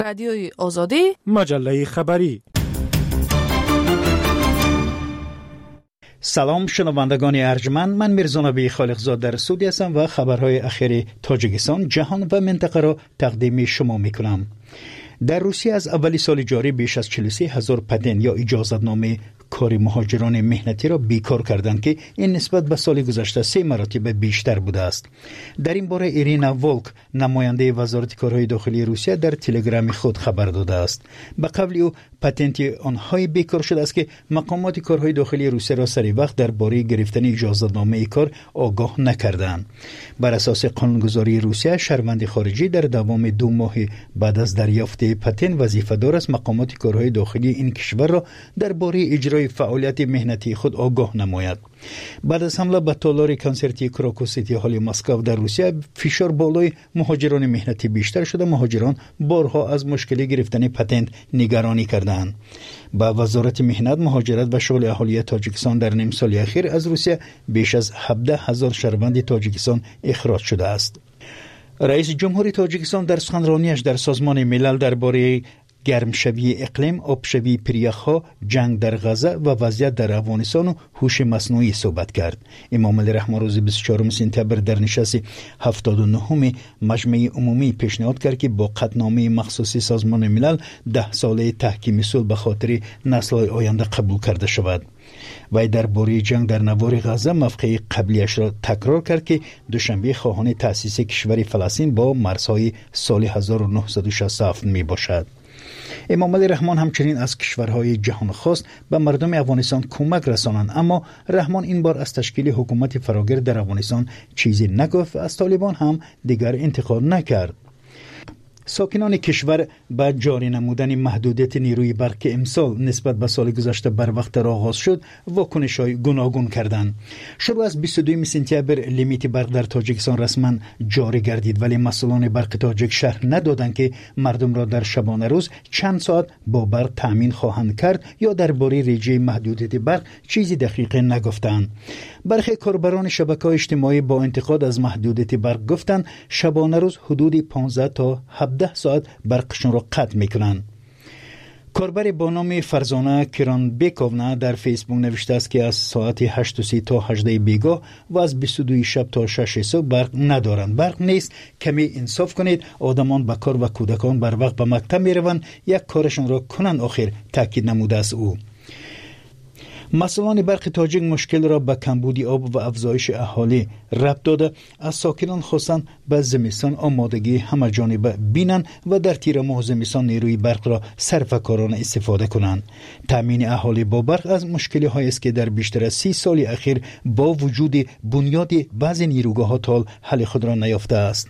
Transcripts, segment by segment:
رادیوی آزادی، مجله خبری. سلام شنوندگان ارجمند، من میرزا نبی خالقزاد در استودیو هستم و خبرهای اخیر تاجیکستان، جهان و منطقه را تقدیم شما میکنم. در روسیه از اول سال جاری بیش از 43,000 پتنت یا اجازتنامه کار مهاجران مهنتی را بیکار کردند که این نسبت به سال گذشته 3 مراتب بیشتر بوده است. در این باره ایرینا ولک، نماینده وزارت کارهای داخلی روسیه، در تلگرام خود خبر داده است. به قول او پتنت آنهای بیکار شده است که مقامات کارهای داخلی روسیه را سری وقت درباره گرفتن اجازتنامه کار آگاه نکردند. بر اساس قانونگذاری روسیه، شهروند خارجی در دوام 2 ماه بعد از دریافت پتنت وظیفه‌دار است مقامات کارهای داخلی این کشور را درباره اجرای فعالیت مهنتی خود آگاه نماید. بعد از حمله به تالار کنسرتی کراکوس سیتی هال مسکو در روسیه، فشار بالای مهاجران مهنتی بیشتر شده. مهاجران بارها از مشکل گرفتن پتنت نگرانی کردند. با وزارت مهنت، مهاجرت و شغل اهالی تاجیکستان در نیم سال اخیر از روسیه بیش از 17,000 شهروند تاجیکستان اخراج شده است. رئیس جمهوری تاجیکستان در سخنرانیش در سازمان ملل درباره گرمشوی اقلیم، آبشوی پریخ‌ها، جنگ در غزه و وضعیت در افغانستان و هوش مصنوعی صحبت کرد. امام علی رحمه روز 24 سپتامبر در نشست 79 مجمع عمومی پیشنهاد کرد که با قطعنامه مخصوصی سازمان ملل 10 ساله تحکیم صلح به خاطر نسل‌های آینده قبول کرده شود. وی درباره جنگ در نوار غزه موقع قبلیش را تکرار کرد که دوشنبه خواهان تأسیس کشور فلسطین با مرزهای سال 1967 می باشد. امام علی رحمان همچنین از کشورهای جهان خواست به مردم افغانستان کمک رسانند، اما رحمان این بار از تشکیل حکومت فراگیر در افغانستان چیزی نگفت و از طالبان هم دیگر انتقاد نکرد. ساکنان کشور با جاری نمودن محدودیت نیروی برق که امسال نسبت به سال گذشته بر وقت آغاز شد، واکنش‌های گوناگون کردند. شروع از 22 سپتامبر لیمیت برق در تاجیکستان رسما جاری گردید، ولی مسئولان برق تاجیک شرح ندادند که مردم را در شبانه روز چند ساعت با برق تامین خواهند کرد یا درباره رجوع محدودیت برق چیزی دقیق نگفتند. برخی کاربران شبکه‌های اجتماعی با انتقاد از محدودیت برق گفتند شبانه روز حدود 15 تا 17 ساعت برقشون را قطع میکنند. کاربر با نام فرزانه کرانبیکوونا در فیسبوک نوشته است که از ساعت 8:30 تا 18 بیگاه و از 22 شب تا 6 صبح برق ندارند. برق نیست، کمی انصاف کنید. آدمان به کار و کودکان بر وقت به مکتب میروند، یک کارشون را کنند آخر، تاکید نموده است او. مسئولان برق تاجیک مشکل را به کمبود آب و افزایش اهالی ربط داده، از ساکنان خواستند به زمستان آمادگی همه جانبه بینند و در تیر ماه زمستان نیروی برق را صرفه‌کارانه استفاده کنند. تامین اهالی با برق از مشکلی هایی است که در بیشتر از 30 سال اخیر با وجود بنیاد بعضی نیروگاه‌ها تا حل خود را نیافته است.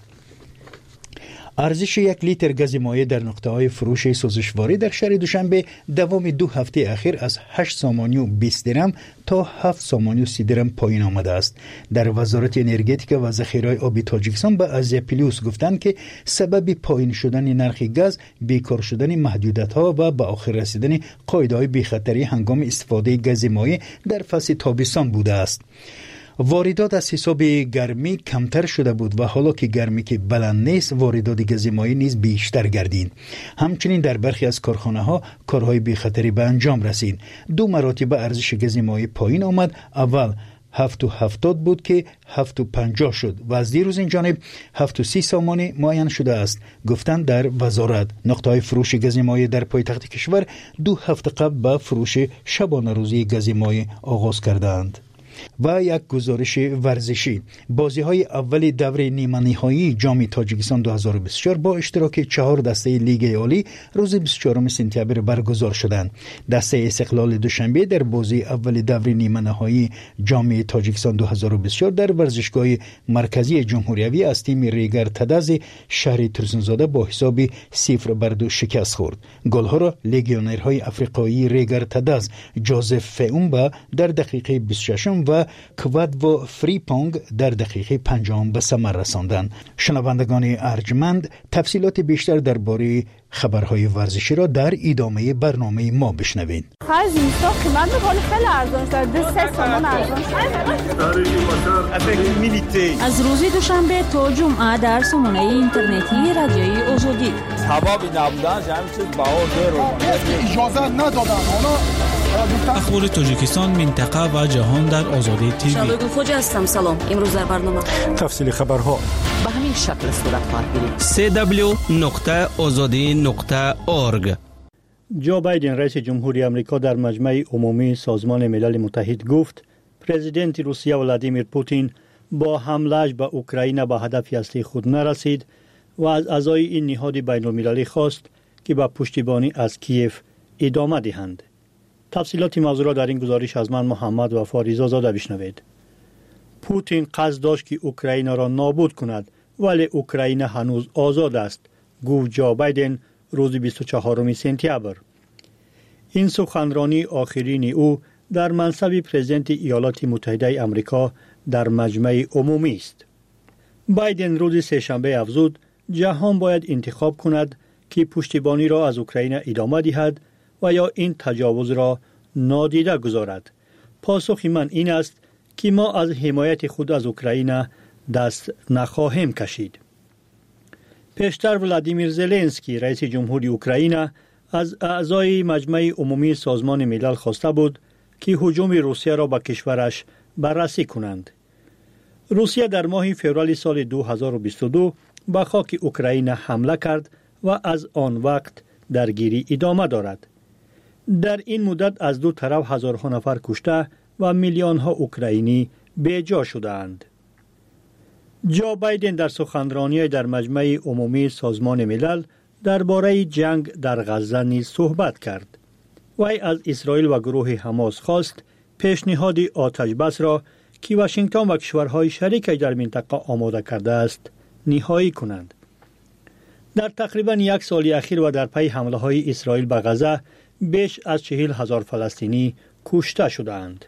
ارزش 1 لیتر گاز مایع در نقطه‌های فروش سوزشواری در شهر دوشنبه دوام 2 هفته اخیر از 8 سامانی و 20 درم تا 7 سامانی و 30 درم پایین آمده است. در وزارت انرژتیک و ذخیره آب تاجیکستان به آزیا پلیوس گفتند که سبب پایین شدن نرخ گاز بیکار شدن محدودیت‌ها و به آخر رسیدن قاعده‌های بی‌خطری هنگام استفاده گاز مایع در فصل تابستان بوده است. واردات از حساب گرمی کمتر شده بود و حالا که گرمی که بلند نیست، واردات گاز مایع نیز بیشتر گردید. همچنین در برخی از کارخانه ها کارهای بی خطری به انجام رسید. 2 مراتب ارزش گاز مایع پایین آمد. اول 7.70 بود که 7.50 شد و از دیروز این جانب 7.30 سامانی معین شده است. گفتند در وزارت نقطه‌های فروش گاز مایع در پایتخت کشور 2 هفته قبل به فروش شبانه روزی گاز مایع آغاز کردند. و یک گزارش ورزشی. بازی‌های اول دور نیمه نهایی جام تاجیکستان 2024 با اشتراک 4 دسته لیگ عالی روز 24 سپتامبر برگزار شدند. دسته استقلال دوشنبه در بازی اول دور نیمه نهایی جام تاجیکستان 2024 در ورزشگاه مرکزی جمهوریت از تیم ریگر تداز شهر ترسونزاده با حساب 0-2 شکست خورد. گل‌ها را لگیونرهای افریقایی ریگر تداز جوزف فئومبا در دقیقه 26 و کواد و فریپونگ در دقیقه 50 به ثمر رساندند. شنوندگان ارجمند، تفصیلات بیشتر درباره خبرهای ورزشی را در ادامه برنامه ما بشنوید. خرج اینستا قیمت می‌کنه خیلی ارزان شده، 3 تومان ارزان شده. از روز دوشنبه تا جمعه در سامانه اینترنتی رادیوی آزادی. ثوابی نبودن همین چیز بهار اجازه ندادن. اخبار تاجیکستان، منطقه و جهان در آزادی تیوی. شادو خوجا هستم. سلام. امروز در برنامه تفصیل خبرها به همین شکل صورت خواهد گرفت. www.azadi.org. جو بایدن رئیس جمهوری آمریکا در مجمع عمومی سازمان ملل متحد گفت پرزیدنت روسیه ولادیمیر پوتین با حمله‌اش به اوکراین به هدف اصلی خود نرسید و از اعضای این نهاد بین‌المللی خواست که به پشتیبانی از کیف ادامه دهند. تفصیلات موضوع را در این گزارش از من محمد وفا رضازاده بشنوید. پوتین قصد داشت که اوکراین را نابود کند، ولی اوکراین هنوز آزاد است، گفت جو بایدن روز 24 سپتامبر. این سخنرانی آخرین او در منصب پرزیدنت ایالات متحده آمریکا در مجمع عمومی است. بایدن روز سه‌شنبه افزود جهان باید انتخاب کند که پشتیبانی را از اوکراین ادامه دهد و یا این تجاوز را نادیده گذارد. پاسخ من این است که ما از حمایت خود از اوکراین دست نخواهیم کشید. پیشتر ولادیمیر زلنسکی رئیس جمهوری اوکراین از اعضای مجمع عمومی سازمان ملل خواسته بود که هجوم روسیه را به کشورش بررسی کنند. روسیه در ماه فوریه سال 2022 به خاک اوکراین حمله کرد و از آن وقت درگیری ادامه دارد. در این مدت از دو طرف هزارها نفر کشته و میلیون ها اوکراینی بی‌جا شدند. جو بایدن در سخنرانی در مجمع عمومی سازمان ملل درباره جنگ در غزه نیز صحبت کرد. وی از اسرائیل و گروه حماس خواست پیشنهاد آتش بس را که واشنگتن و کشورهای شریک در منطقه آماده کرده است نهایی کنند. در تقریبا یک سال اخیر و در پی حمله های اسرائیل به غزه بیش از 40,000 فلسطینی کشته شدند.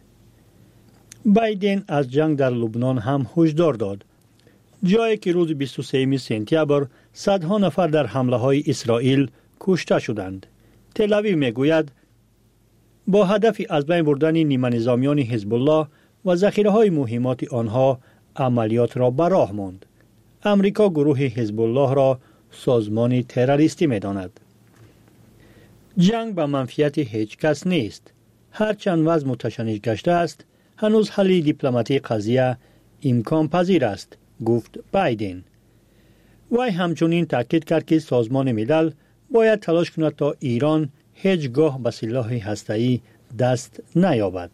بایدن از جنگ در لبنان هم هشدار داد، جایی که روز 23 سپتامبر صدها نفر در حمله های اسرائیل کشته شدند. تل آویو میگوید با هدف از بین بردن نیمه نظامیان حزب الله و ذخیره های مهمات آنها عملیات را به راه ماند. امریکا گروه حزب الله را سازمان تروریستی می‌داند. جنگ به منفعت هیچ کس نیست. هرچند وضع متشنج گشته است، هنوز حل دیپلماتی قضیه امکان پذیر است، گفت بایدن. وی همچنین تاکید کرد که سازمان ملل باید تلاش کند تا ایران هیچگاه به سلاح هسته‌ای دست نیابد.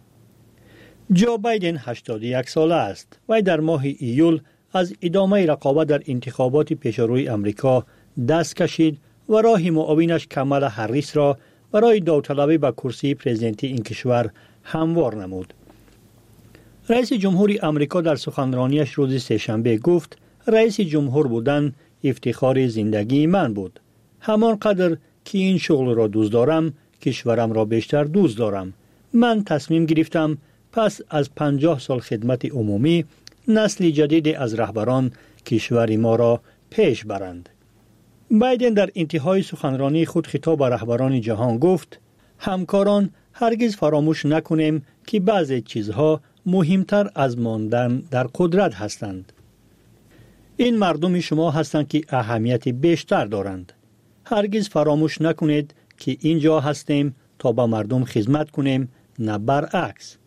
جو بایدن 81 ساله است. وی در ماه ایول از ادامه رقابت در انتخابات پیشروی امریکا دست کشید و راه معاونش کمالا هریس را برای داوطلبی به کرسی پرزیدنتی این کشور هموار نمود. رئیس جمهوری امریکا در سخنرانیش روز سه‌شنبه گفت رئیس جمهور بودن افتخار زندگی من بود. همانقدر که این شغل را دوست دارم، کشورم را بیشتر دوست دارم. من تصمیم گرفتم پس از 50 سال خدمت عمومی نسل جدید از رهبران کشور ما را پیش برند. بایدن در انتهای سخنرانی خود خطاب به رهبران جهان گفت همکاران، هرگز فراموش نکنیم که بعضی چیزها مهمتر از ماندن در قدرت هستند. این مردم شما هستند که اهمیت بیشتر دارند. هرگز فراموش نکنید که اینجا هستیم تا به مردم خدمت کنیم، نه برعکس.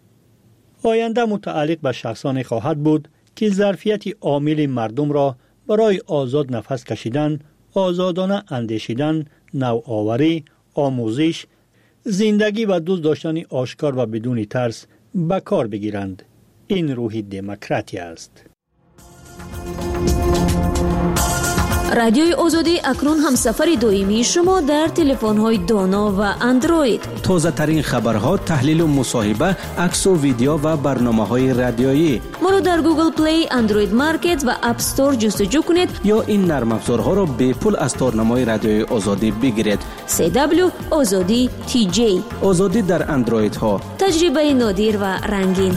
آینده متعلق به شخصان خواهد بود که ظرفیت عامل مردم را برای آزاد نفس کشیدن، آزادانه اندیشیدن، نوآوری، آموزش، زندگی و دوست داشتن آشکار و بدون ترس به کار بگیرند. این روح دموکراسی است. رادیوی آزادی اکنون هم سفر دائمی شما در تلفن‌های دانا و اندروید. تازه ترین خبرها، تحلیل و مصاحبه، عکس و ویدیو و برنامه‌های رادیویی. ما رو در گوگل پلی، اندروید مارکت و اپ استور جستجو کنید یا این نرم افزارها را به پول از تارنمای رادیوی آزادی بگیرید. CW آزادی TJ. آزادی در اندروید ها. تجربه نادر و رنگین.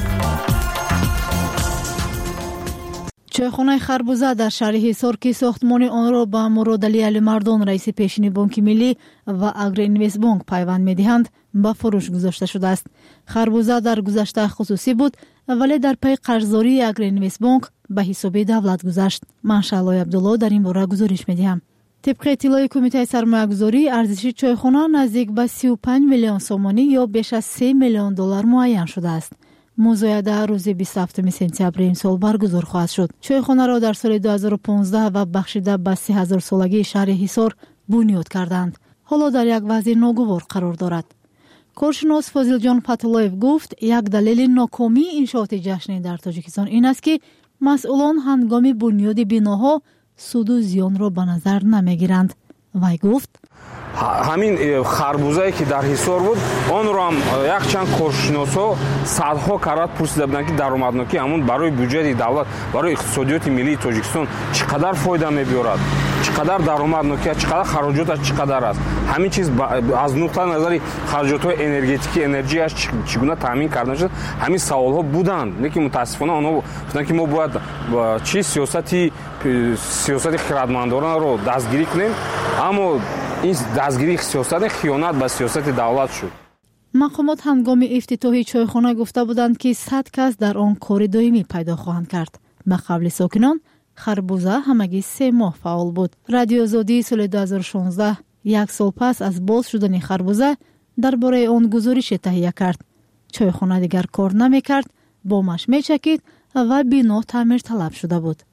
چایخانه خربوزه در شهر حصار که ساختمان آن را با مراد علی مردان رئیس پیشین بانک ملی و اگری اینوست بانک پیوند می‌دهند به فروش گذاشته شده است. خربوزه در گذشته خصوصی بود ولی در پی قرضداری اگری اینوست بانک به حساب دولت گذشت. من شعلای عبدالله در این باره گزارش می‌دهم. طبق اطلاع کمیته سرمایه‌گذاری ارزش چایخانه نزدیک به 35 میلیون سومانی یا بیش از 3 میلیون دلار معین شده است. مزایده روز 27 سپتامبر امسال برگزار خواهد شد. چایخانه را در سال 2015 و بخشیده به 3000 سالگی شهر حصار بنیاد کردند. حالا در یک وضع ناگوار قرار دارد. کارشناس فاضل جان پاتولویف گفت یک دلیل ناکامی انشاءات جشنی در تاجیکستان این است که مسئولان هنگام بنیاد بناها سود و زیان را به نظر نمیگیرند. وی گفت همین خربوزه‌ای که در حصار بود آن رو هم یک چند کارشناسا صدها کرات پرسیده بودند که درآمدناکی همون برای بودجه دولت، برای اقتصادیات ملی تاجیکستان چقدر فایده می‌برد، چقدر درآمدناکی، چقدر خراجاتش چقدر است. همین چیز از نقطه نظر خراجات‌های انرژتیکی، انرژیش چگونه تامین کردن شد، همین سوال‌ها بودند. لیکن متأسفانه آنها گفتند که ما باید چی سیاست خردمندانه رو دستگیری کنیم، اما این دستگیری سیاست خیانت به سیاست دولت شد. مقامات هنگام افتتاحی چایخانه گفته بودند که 100 کس در آن کار دائمی پیدا خواهند کرد. به قول ساکنان خربوزه همگی 3 ماه فعال بود. رادیو آزادی سال 2016 یک سال پس از باز شدن خربوزه درباره آن گزارش تهیه کرد. چایخانه دیگر کار نمی‌کرد، بامش می‌چکید و بنا تعمیر طلب شده بود.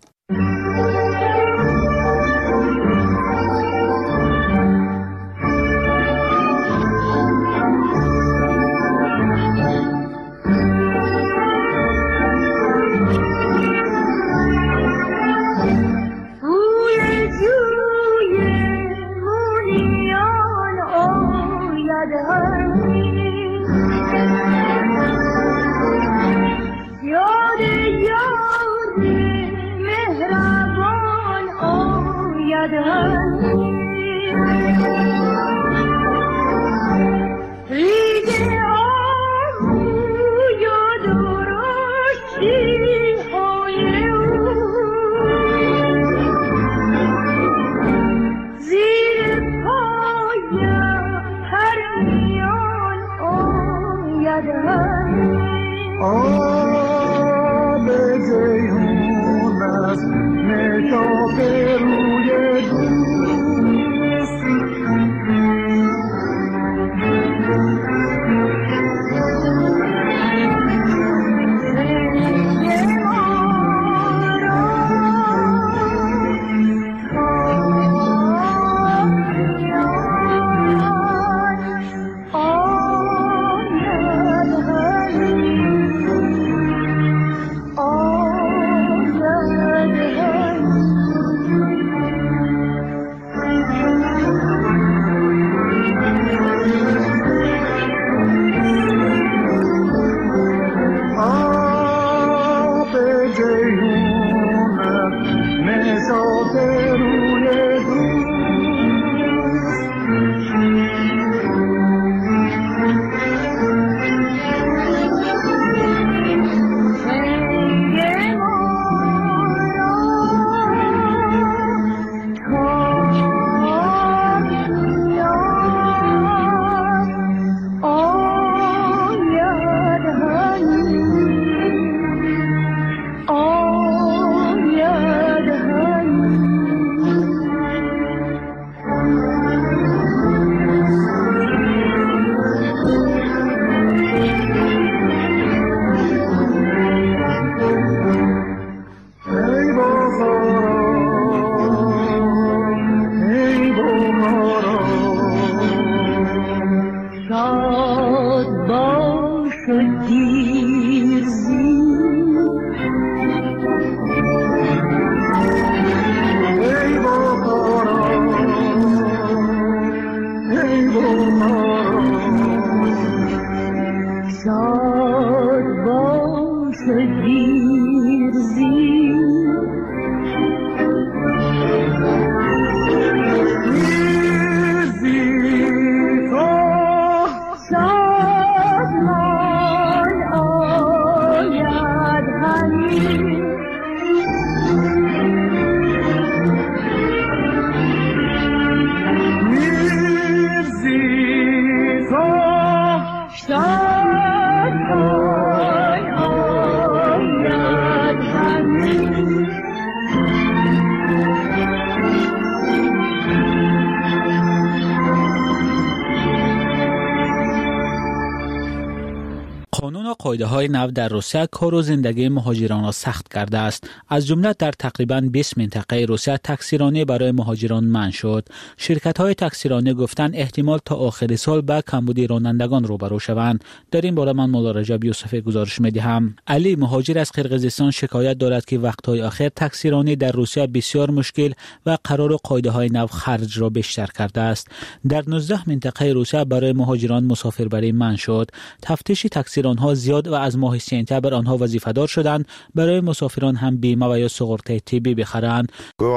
قایده‌های نو در روسیه کار و زندگی مهاجران را سخت کرده است. از جمله در تقریباً 20 منطقه روسیه تاکسیرانی برای مهاجران منع شد. شرکت‌های تاکسیرانی گفتند احتمال تا آخر سال با کمبود رانندگان روبرو شوند. در این باره من مولا رجب یوسفی گزارش می‌دهم. علی مهاجر از قرقیزستان شکایت دارد که وقت‌های آخر تاکسیرانی در روسیه بسیار مشکل و قرار قایده‌های نو خرج را بیشتر کرده است. در 19 منطقه روسیه برای مهاجران مسافربری منع شد. تفتیش تاکسیران‌ها زیاد و از ماه سپتامبر آنها وظیفه‌دار شدند برای مسافران هم بیمه و یا سوغورته طبی بخرند.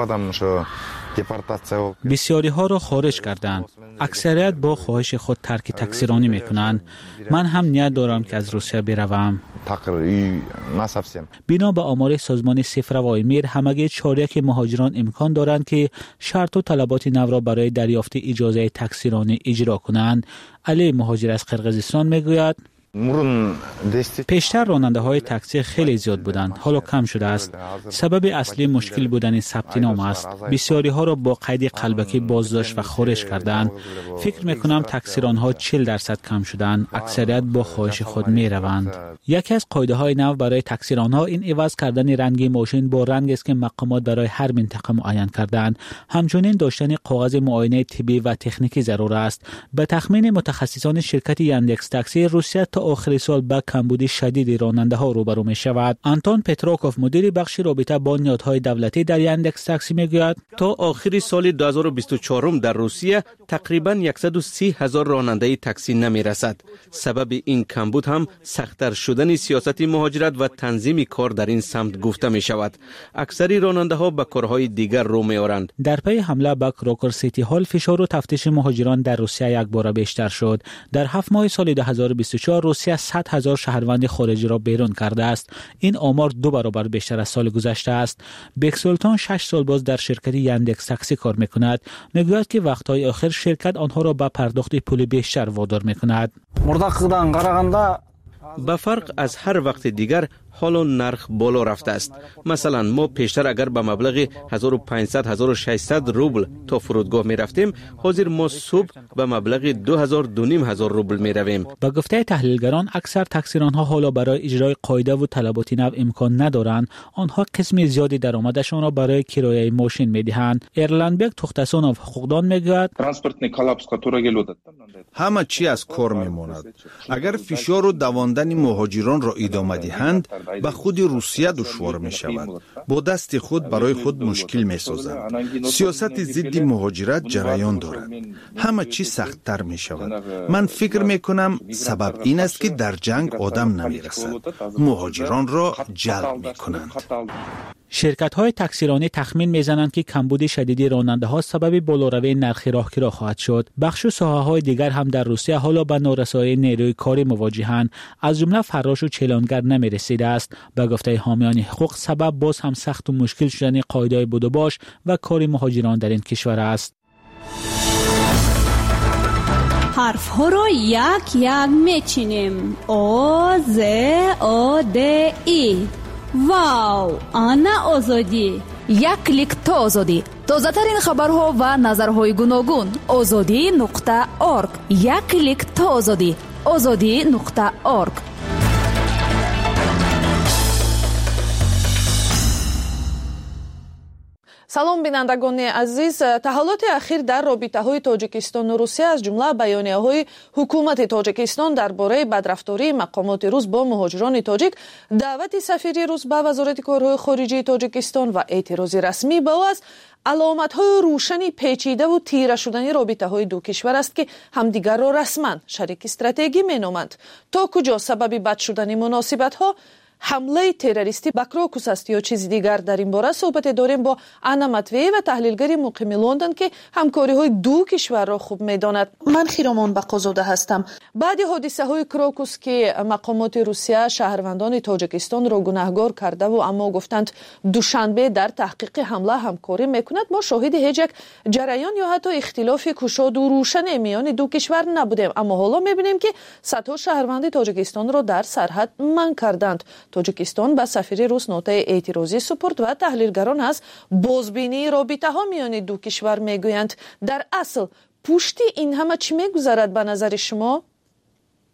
بسیاری ها را خارج کردند. اکثریت با خواهش خود ترک تاکسیرانی میکنند. من هم نیت دارم که از روسیه بروم. بنا به آمار سازمان صفروای میر همگی 4 مهاجران امکان دارند که شرط و طلبات نو را برای دریافت اجازه تاکسیرانی اجرا کنند. علی مهاجر از قرقیزستان میگوید پیشتر راننده های تاکسی خیلی زیاد بودند، حالا کم شده است. سبب اصلی مشکل بودن ثبت نام است. بسیاری ها را با قید قلبکی بازداشت و خارج کردند. فکر میکنم تاکسیران ها 40% کم شدند. اکثریت با خواهش خود می روند. یکی از قاعده های نو برای تاکسیران ها این عوض کردن رنگ ماشین با رنگ است که مقامات برای هر منطقه معین کردند. همچنین داشتن کاغذ معاینه طبی و تکنیکی ضرور است. به تخمین متخصصان شرکت یاندکس تاکسی، روسیه تا آخر سال با کمبود شدید راننده ها روبرو می شود. آنتون پتروکوف مدیر بخش رابطه با نهادهای دولتی در یاندکس تاکسی میگوید تا آخر سال 2024 در روسیه تقریبا 130,000 راننده تاکسی نمی رسد. سبب این کمبود هم سخت‌تر شدن سیاست مهاجرت و تنظیم کار در این سمت گفته می شود. اکثری راننده ها به کارهای دیگر رو می آورند. در پی حمله به کراکر سیتی هال فشار و تفتیش مهاجران در روسیه یک بار بیشتر شد. در 7 ماه سال 2024 روسیه 100,000 شهروند خارجی را بیرون کرده است. این آمار 2 برابر بیشتر از سال گذشته است. بیک سلطان 6 سال باز در شرکت یاندکس تاکسی کار میکند. میگوید که وقتهای آخر شرکت آنها را به پرداخت پول بیشتر وادار میکند. به فرق از هر وقت دیگر حالا نرخ بالا رفته است. مثلا ما پیشتر اگر به مبلغ 1500-1600 روبل تا فرودگاه می رفتیم، حاضر ما صبح به مبلغ 2000-2500 روبل می رویم. با گفته تحلیلگران اکثر تاکسیران ها حالا برای اجرای قاعده و طلبات نو امکان ندارند. آنها قسم زیادی درآمدشان را برای کرایه ماشین می دهند. ایرلندبک تختسونوف حقوقدان میگوید همه چی از کار میماند. اگر فشار و دواندن مهاجران را ادامه دهند، به خود روسیه دشوار می شود. با دست خود برای خود مشکل می سازند. سیاست ضد مهاجرت جریان دارد. همه چی سخت‌تر می شود. من فکر می کنم سبب این است که در جنگ آدم نمی رسد. مهاجران را جلب می کنند. شرکت‌های تاکسیرانی تخمین می‌زنند که کمبود شدید راننده‌ها سبب بالاروی نرخ راهگیری خواهد شد. بخش و ساحه‌های دیگر هم در روسیه حالا به نارسایی نیروی کاری مواجهند. از جمله فراش و چلانگر نمی‌رسیده است. به گفته حامیان حقوق سبب باز هم سخت و مشکل شدن قاعده بود و باش و کار مهاجران در این کشور است. حرف‌ها را یک یک می‌چینیم. آ ز آ د ای. واو، آنا آزادی. یک کلیک تا آزادی. تازه‌ترین خبرها و نظرهای گوناگون. azadi.org. یک کلیک تا آزادی. azadi.org. салом бинандагони азиз, таҳолоти ахир дар робитаҳои тоҷикистону русия аз ҷумла баёнияҳои ҳукумати тоҷикистон дар бораи бадрафтории мақомоти рус бо муҳоҷирони тоҷик, даъвати сафири рус ба вазорати корҳои хориҷии тоҷикистон ва эътирози расмӣ ба ӯ аст аломатҳои рӯшани печидаву тира шудани робитаҳои ду кишвар аст ки ҳамдигарро расман шарики стратегӣ меноманд. То куҷо сабаби бад шудани муносибатҳо ҳамлаи террористӣ ба Крокус аст ё чизи дигар? дар ин бора суҳбате дорем бо Анна Матвеева, таҳлилгари муқими Лондон, ки ҳамкориҳои ду кишварро хуб медонад. Ман Хиромон Бақозода ҳастам. баъди ҳодисаҳои Крокус ки мақомоти Русия шаҳрвандони Тоҷикистонро гунаҳгор кардаву аммо гуфтанд душанбе дар таҳқиқи ҳамла ҳамкорӣ мекунад, мо шоҳиди ҳеҷ як ҷараён ё ҳатто ихтилофи кушоду рӯшане миёни ду кишвар набудем. аммо ҳоло мебинем ки садҳо шаҳрванди Тоҷикистонро дар сарҳад манъ карданд. Тоҷикистон ба сафири рус нотаи эътирозӣ супурд ва таҳлилгарон аз бозбинии робитаҳо миёни ду кишвар мегӯянд. дар асл пушти ин ҳама чӣ мегузарад ба назари шумо?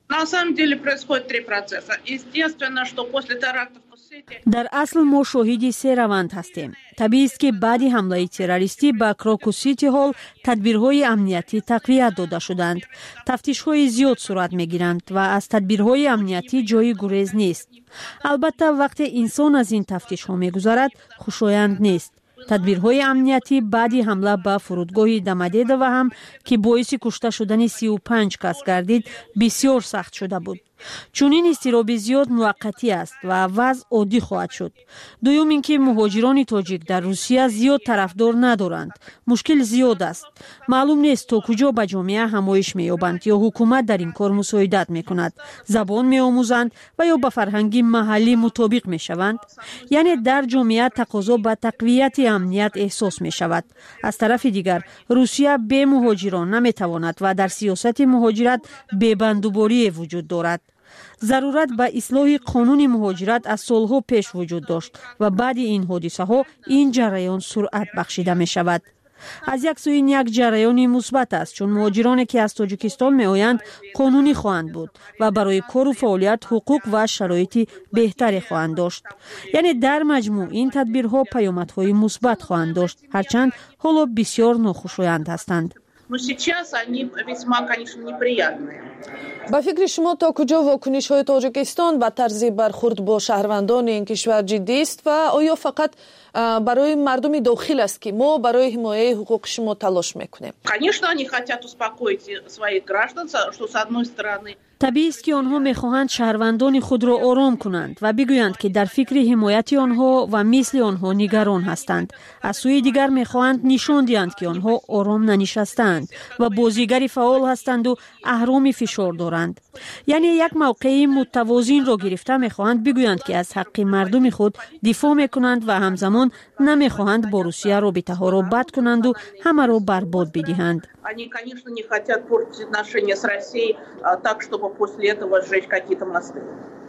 На самом деле происходит три процесса. Естественно, что после терактов дар асл мо шоҳиди се раванд ҳастем. Табиист ки баъди ҳамлаи террористӣ ба Крокус-Сити ҳол тадбирҳои амниятӣ тақвият дода шуданд. Тафтишҳои зиёд сурат мегиранд ва аз тадбирҳои амниятӣ ҷои гурез нест. Албатта вақте инсон аз ин тафтишҳо мегузарад, хушоянд нест. тадбирҳои амниятӣ баъди ҳамла ба фурудгоҳи Домодедово ҳам ки боиси кушта шудани 35 кас гардид, бисёр сахт шуда буд. чунин изтироби зиёд муваққатӣ аст ва вазъ оддӣ хоҳад шуд. дуюм ин ки муҳоҷирони тоҷик дар Русия зиёд тарафдор надоранд. мушкил зиёд аст. маълум нест то куҷо ба ҷомеа ҳамоиш меёбанд ё ҳукумат дар ин кор мусоидат мекунад, забон меомӯзанд ва ё ба фарҳанги маҳаллӣ мутобиқ мешаванд. яъне дар ҷомеа тақозо ба тақвияти амният эҳсос мешавад. аз тарафи дигар Русия бе муҳоҷирон наметавонад ва дар сиёсати муҳоҷират бебандуборие вуҷуд дорад. зарурат ба ислоҳи қонуни муҳоҷират аз солҳо пеш вуҷуд дошт ва баъди ин ҳодисаҳо ин ҷараён суръат бахшида мешавад. аз як сӯ ин як ҷараёни мусбат аст, чун муҳоҷироне ки аз Тоҷикистон меоянд қонунӣ хоҳанд буд ва барои кору фаъолият ҳуқуқ ва шароити беҳтаре хоҳанд дошт. яъне дар маҷмӯъ ин тадбирҳо паёмадҳои мусбат хоҳанд дошт, ҳарчанд ҳоло бисёр нохушоянд ҳастанд. Но сейчас они весьма, конечно, неприятные. ба фикри шумо то куҷо вокунишҳои Тоҷикистон ба тарзи бархурд бо шаҳрвандони ин кишвар ҷиддист ва оё фақат барои мардуми дохил аст ки мо барои ҳимояи ҳуқуқи шумо талош мекунем? Конечно, они хотят успокоить своих граждан, что с одной стороны табиист ки онҳо мехоҳанд шаҳрвандони худро ором кунанд ва бигӯянд ки дар фикри ҳимояти онҳо ва мисли онҳо нигарон ҳастанд. аз сӯи дигар мехоҳанд нишон диҳанд ки онҳо ором нанишастаанд ва бозигари фаъол ҳастанду аҳроми фишор доранд. яъне як мавқеи мутавозинро гирифта мехоҳанд бигӯянд ки аз ҳаққи мардуми худ дифоъ мекунанд ва ҳамзамон намехоҳанд бо Русия робитаҳоро бад кунанду ҳамаро барбод бидиҳанд. Они, конечно, не хотят портить отношения с Россией так, чтобы после этого сжечь какие-то мосты.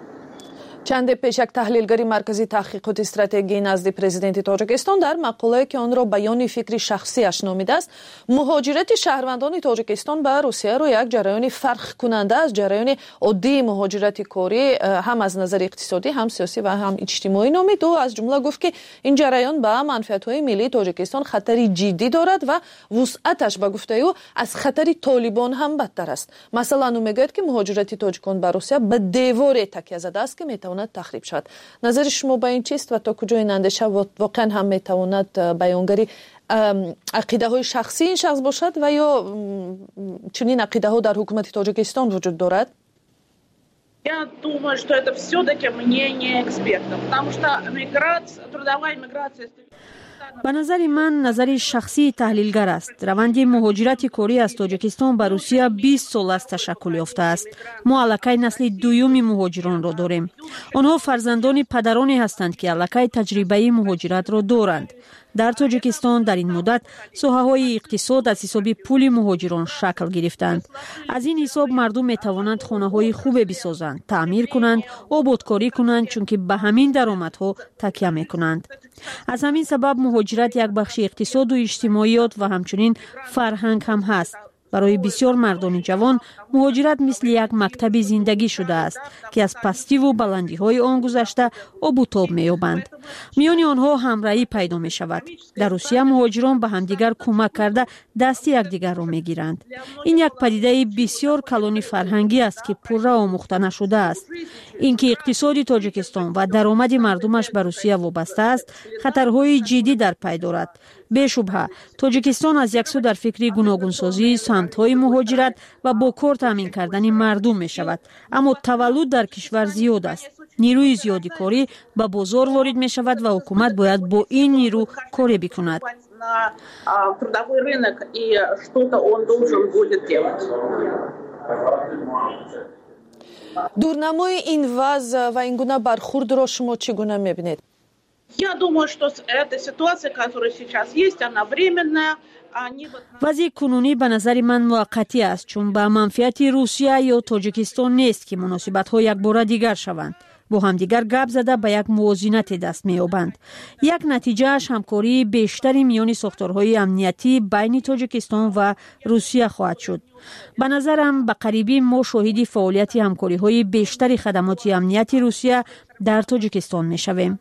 чанде пеш як таҳлилгари маркази таҳқиқоти стратегии назди президенти Тоҷикистон дар мақолае ки онро баёни фикри шахсияш номидааст, муҳоҷирати шаҳрвандони Тоҷикистон ба Русияро як ҷараёни фарқкунанда аз ҷараёни оддии муҳоҷирати корӣ ҳам аз назари иқтисодӣ, ҳам сиёсӣ ва ҳам иҷтимоӣ номид. ӯ аз ҷумла гуфт ки ин ҷараён ба манфиатҳои миллии Тоҷикистон хатари ҷиддӣ дорад ва вусъаташ ба гуфтаи ӯ аз хатари Толибон ҳам бадтар аст. масалан ӯ мегӯяд ки муҳоҷирати тоҷикон ба Русия ба деворе такя задааст ки метавонад тахриб шавад. назари шумо ба ин чист ва то куҷо ин андеша воқеан ҳам метавонад баёнгари ақидаҳои шахсии ин шахс бошад ва ё чунин ақидаҳо дар ҳукумати Тоҷикистон вуҷуд дорад? Я думаю, что это все-таки мнение экспертов, потому что трудовая миграция... ба назари ман назари шахсии таҳлилгар аст. раванди муҳоҷирати корӣ аз Тоҷикистон ба Русия 20 сол аст ташаккул ёфтааст. мо аллакай насли дуюми муҳоҷиронро дорем. онҳо фарзандони падароне ҳастанд ки аллакай таҷрибаи муҳоҷиратро доранд. дар Тоҷикистон дар ин муддат соҳаҳои иқтисод аз ҳисоби пули муҳоҷирон шакл гирифтанд. аз ин ҳисоб мардум метавонанд хонаҳои хубе бисозанд, таъмир кунанд, ободкорӣ кунанд, чунки ба ҳамин даромадҳо такя мекунанд. аз ҳамин сабаб муҳоҷират як бахши иқтисоду иҷтимоиёт ва ҳамчунин фарҳанг ҳам ҳаст. барои бисёр мардони ҷавон муҳоҷират мисли як мактаби зиндагӣ шудааст ки аз пастиву баландиҳои он гузашта обу тоб меёбанд. миёни онҳо ҳамраҳӣ пайдо мешавад. дар Русия муҳоҷирон ба ҳамдигар кӯмак карда дасти якдигарро мегиранд. ин як падидаи бисёр калони фарҳангӣ аст ки пурра омӯхта нашудааст. ин ки иқтисоди Тоҷикистон ва даромади мардумаш ба Русия вобаста аст, хатарҳои ҷиддӣ дар пай дорад. бешубҳа Тоҷикистон аз як сӯ дар фикри гуногунсозии самтҳои муҳоҷират ва бо кор таъмин кардани мардум мешавад, аммо таваллуд дар кишвар зиёд аст. нирӯи зиёди корӣ ба бозор ворид мешавад ва ҳукумат бояд бо ин нирӯ коре бикунад. на трудовой рынок и что-то он должен будет делать. дурнамои ин вазъ ва ин гуна бархурдро шумо чӣ гуна мебинед? Я думаю, что эта ситуация, которая сейчас есть, она временная. вазъи кунунӣ ба назари ман муваққатӣ аст, чун ба манфиати Русия ё Тоҷикистон нест ки муносибатҳо якбора дигар шаванд. با همدیگر گپ زده به یک موازنت دست می‌یابند. یک نتیجهش همکاری بیشتری میان ساختارهای امنیتی بین تاجیکستان و روسیه خواهد شد. به نظرم به قریبی ما شاهد فعالیت همکاری‌های بیشتری خدمات امنیتی روسیه در تاجیکستان می‌شویم.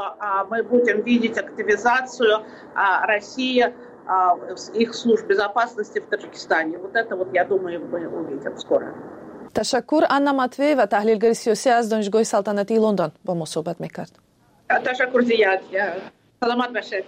их служб безопасности в Таджикистане. Вот это вот, я думаю, мы увидим скоро. تشکر. انا مطوی و تحلیلگر سیاسی از دانشگاه سلطنتی لندن با ما صحبت میکرد. تشکر زیاد. سلامت باشید.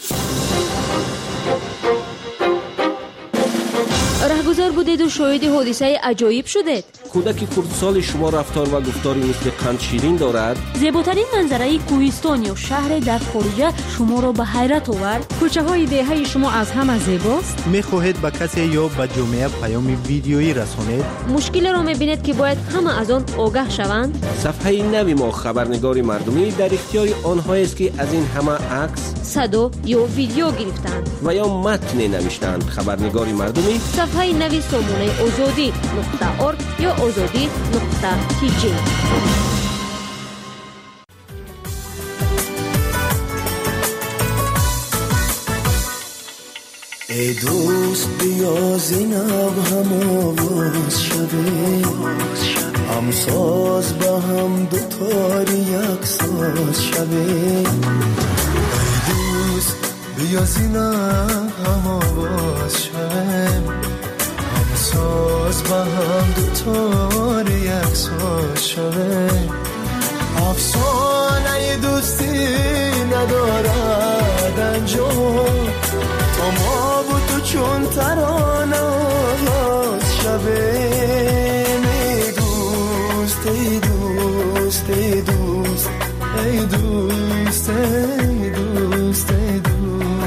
رهگذر بودید و شاهد حادثه عجایب شدید. کودک کردسال شما رفتار و گفتاری مثل قند شیرین دارد. زیباترین منظره کوهستان یا شهر در خارج شما را به حیرت آورد. کوچه های دهه شما از همه زیباست. میخواهید به کسی یا به جامعه پیام ویدیویی رسانید. مشکل را میبینید که باید همه از آن آگاه شوند. صفحه نوی ما خبرنگار مردمی در اختیار آنهایی است که از این همه عکس، صدا یا ویدیو گرفتند و یا متن نوشتند. خبرنگار مردمی صفحه نوی سامانه azadi.org یا azadi.tg. ای دوست بیا زینب هم آواز شده، هم ساز با هم دوتاری یک ساز شده. ای دوست بیا زینب هم آواز شده، هم ساز با هم دوتاری یک ساز شده. افسانه دوستی ندارد انجام، تو ما و تو چون ترانه آغاز شده. ای دوست ای دوست ای دوست ای دوست ای دوست ای دوست.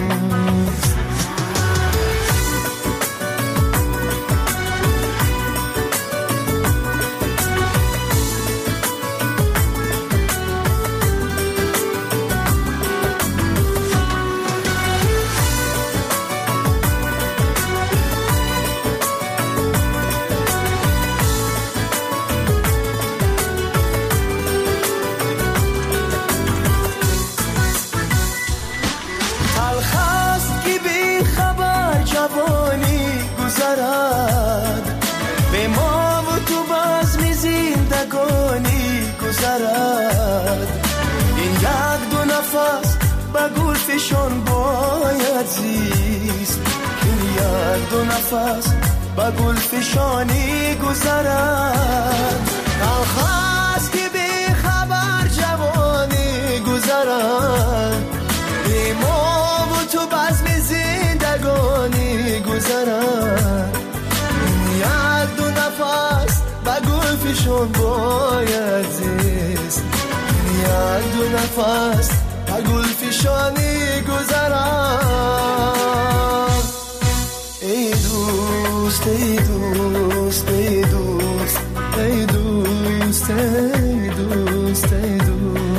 به ما و تو بزم زندگانی گذرد. این یک دو نفس به گلفشان باید زیست، این یک دو نفس به گلفشانی گذرد. خواست که بی خبر جوانی گذرد، به ما و تو بزم زندگانی گذرد. یک دو نفس به گلفشان باید زیست، یک دو نفس به گلفشانی گذرد. ای دوست ای دوست ای دوست ای دوست ای دوست ای دوست.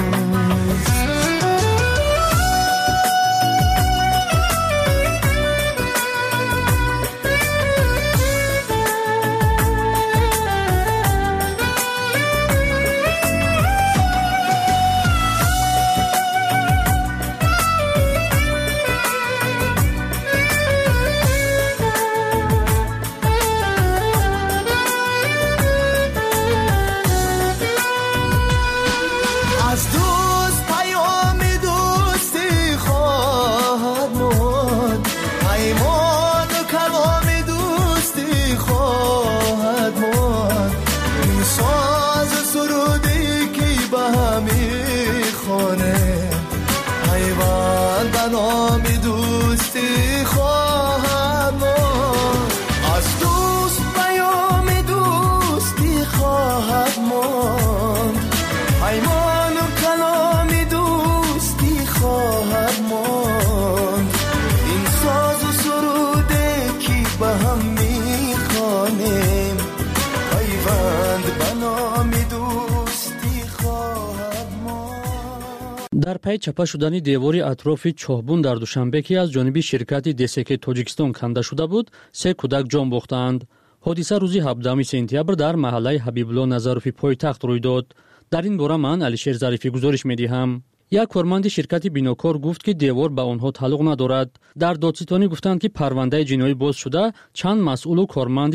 در پی چپه شدن دیواری اطراف چوبون در دوشنبه که از جانب شرکت دسک تاجیکستان کنده شده بود، 3 کودک جان باختند. حادثه روز 17 سپتامبر در محله حبیب الله نظروی پایتخت روی داد. در این باره من علیشیر ظریفی گزارش می‌دهم. یک کارمند شرکت بیناکار گفت که دیوار به آنها تعلق ندارد. در دادستانی گفتند که پرونده جنایی باز شده، چند مسئول و کارمند